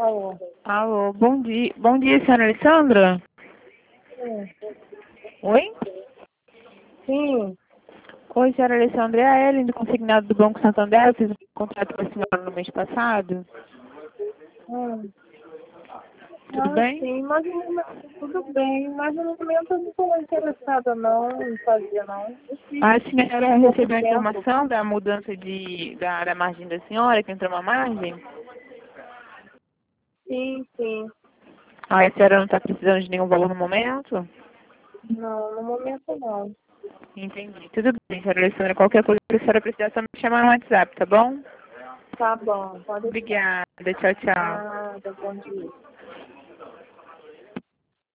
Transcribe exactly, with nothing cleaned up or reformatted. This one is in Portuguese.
Alô. Alô, bom dia. Bom dia, senhora Alessandra. Sim. Oi? Sim. Oi, senhora Alessandra. É a Ellen do consignado do Banco Santander. Eu fiz um contrato com a senhora no mês passado. Hum. Tudo Ah, bem? sim, mas no momento- tudo bem, mas no momento eu não estou interessada não em fazer não. A senhora Pouco recebeu a tempo. informação da mudança de, da, da margem da senhora, que entrou uma margem? Sim, sim. Ah, a senhora não está precisando de nenhum valor no momento? Não, no momento não. Entendi. Tudo bem, senhora Alessandra. Qualquer coisa que a senhora precisar, só me chamar no WhatsApp, tá bom? Tá bom, pode deixar. Obrigada. Tchau, tchau. Nada, bom dia.